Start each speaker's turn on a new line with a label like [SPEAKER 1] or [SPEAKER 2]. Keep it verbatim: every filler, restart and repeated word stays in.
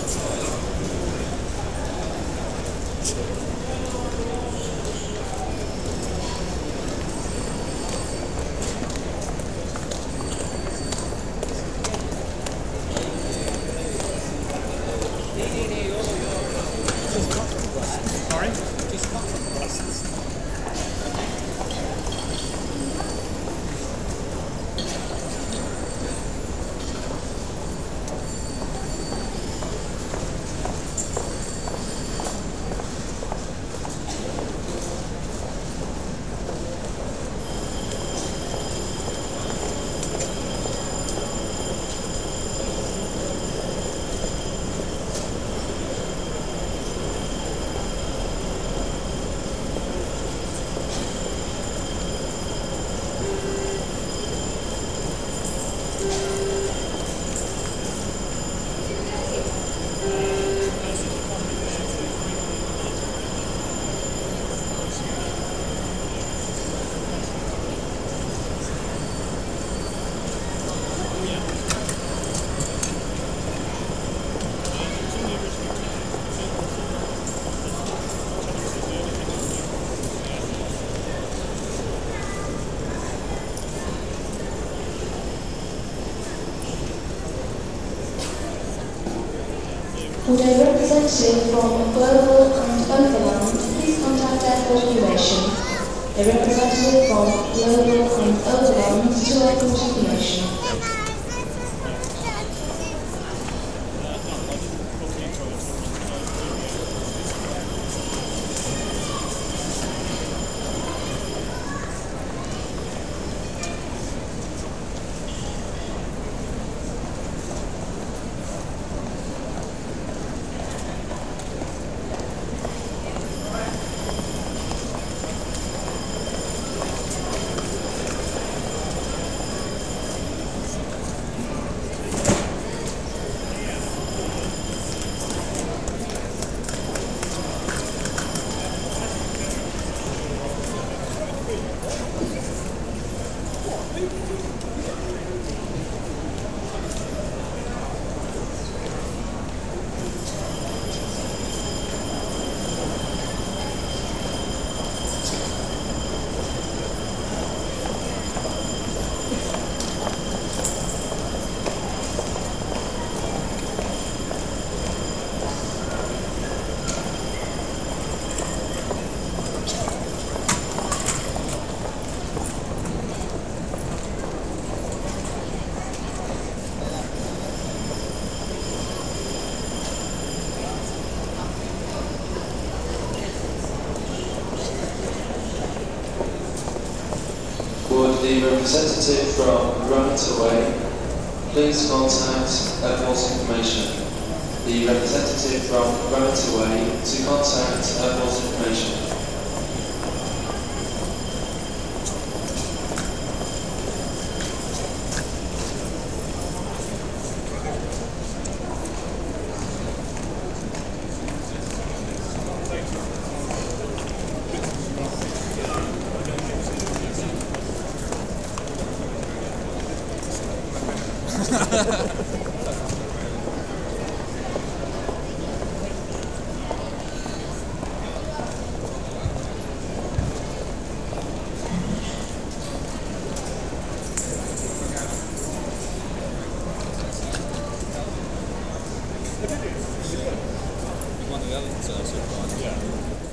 [SPEAKER 1] For a representative from Global and Overland, please contact Airport Information. A representative from Global and Overland to Airport Information.
[SPEAKER 2] Would the representative from Right Away please contact Airport Information? The representative from Right Away to contact Airport Information.
[SPEAKER 3] One of the other, so that's